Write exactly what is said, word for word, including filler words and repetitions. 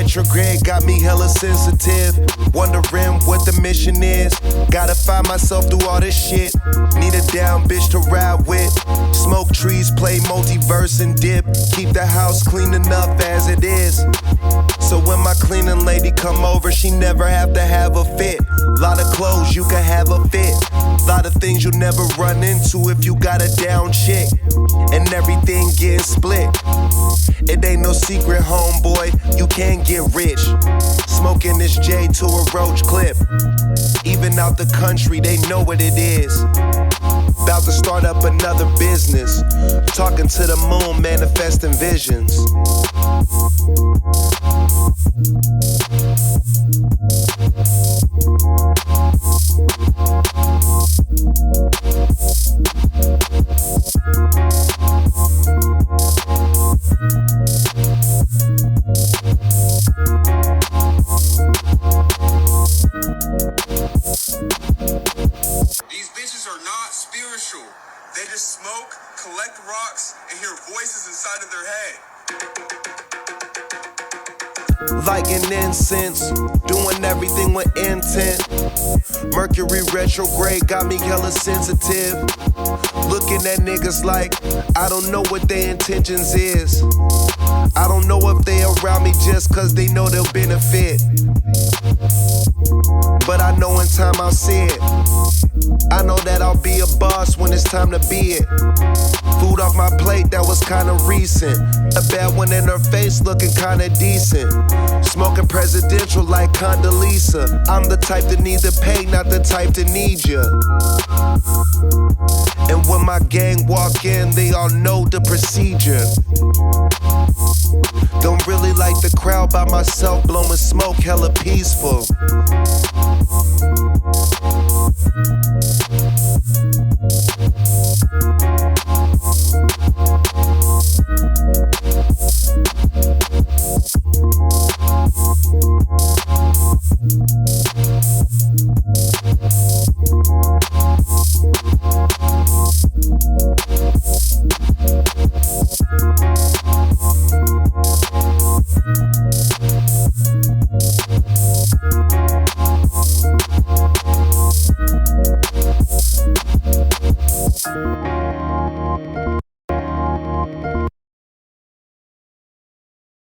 retrograde got me hella sensitive. Wondering what the mission is. Gotta find myself through all this shit. Need a down bitch to ride with. Smoke trees, play multiverse and dip. Keep the house clean enough as it is. So when my cleaning lady come over, she never have to have a fit. Lot of clothes, you can have a fit. Lot of things you'll never run into if you got a down chick. And everything getting split. It ain't no secret, homeboy, you can't get rich. Smoking this J to a roach clip. Even out the country, they know what it is. About to start up another business. Talking to the moon, manifesting visions. These bitches are not spiritual. They just smoke, collect rocks, and hear voices inside of their head. Lighting incense, doing everything with intent. Mercury retrograde got me hella sensitive. Looking at niggas like I don't know what their intentions is. I don't know if they around me just cause they know they'll benefit. But I know in time I'll see it. I know that I'll be a boss when it's time to be it. Food off my plate that was kinda recent. A bad one in her face looking kinda decent. Smoking presidential like Condoleezza. I'm the type that need to pay, not the type to need ya. And when my gang walk in, they all know the procedure. Don't really like the crowd by myself, blowing smoke hella peaceful.